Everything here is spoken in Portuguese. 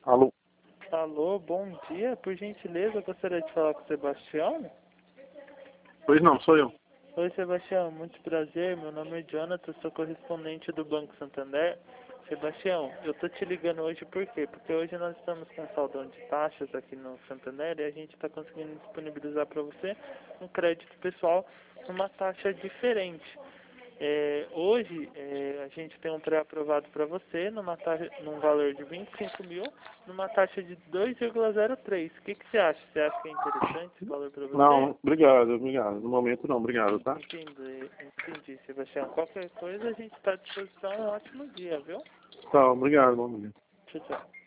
Alô? Alô, bom dia. Por gentileza, eu gostaria de falar com o Sebastião. Pois não, sou eu. Oi, Sebastião. Muito prazer. Meu nome é Jonathan, sou correspondente do Banco Santander. Sebastião, eu tô te ligando hoje por quê? Porque hoje nós estamos com saldão de taxas aqui no Santander e a gente está conseguindo disponibilizar para você um crédito pessoal numa taxa diferente. Hoje a gente tem um pré-aprovado para você num valor de 25 mil, numa taxa de 2,03. O que você acha? Você acha que é interessante esse valor para você? Não, obrigado. No momento não, obrigado, tá? Entendi, Sebastião. Qualquer coisa a gente está à disposição. Um ótimo dia, viu? Tá, obrigado, bom dia. Tchau, tchau.